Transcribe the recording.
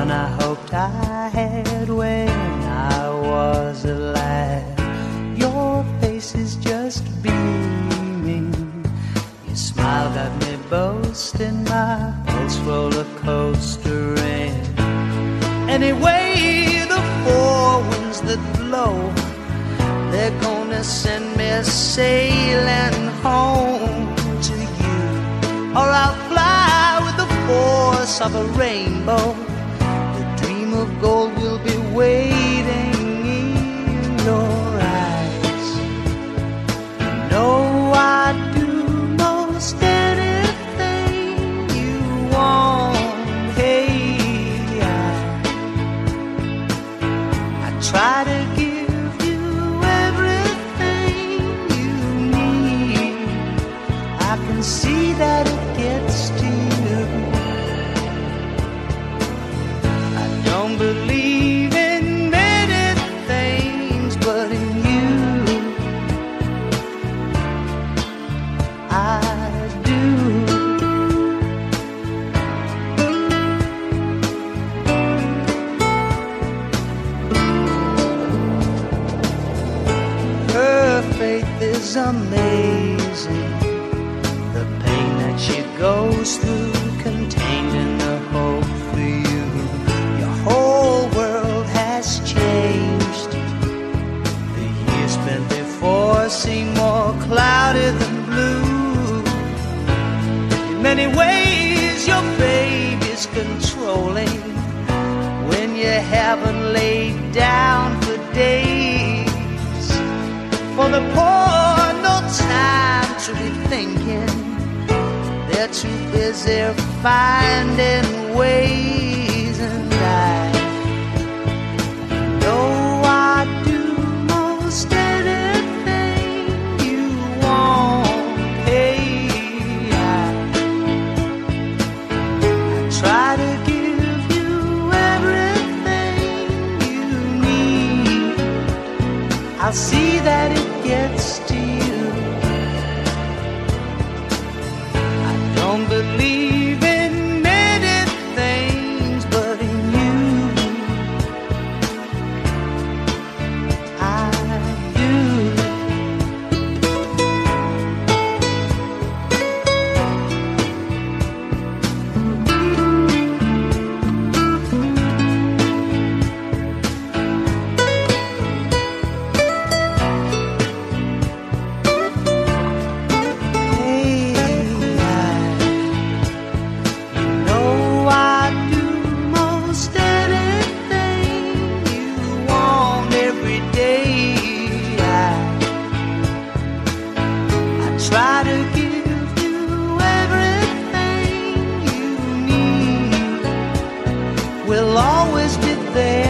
one I hoped I had when I was a lad. Your face is just beaming. You smiled at me boasting, my pulse roller coastering. Anyway, the four winds that blow, they're gonna send me sailing home to you. Or I'll fly with the force of a rainbow. The dream of gold will be waiting in your eyes. You know I'd do most anything you want. Hey, I try to give you everything you need. I can see that it gets to you. I don't believe in many things, but in you I do. Her faith is amazing. The pain that she goes through, contained in the hope for you. Your whole world has changed. The years spent before seem more cloudy than blue. In many ways your baby's controlling. When you haven't laid down for days, for the poor no time to be thinking. They're too busy finding ways, and I know I'd do most anything you want. Hey, I try to give you everything you need. I'll see that it gets to you. I don't believe in many things, but in you I do. Try to give you everything you need. We'll always be there.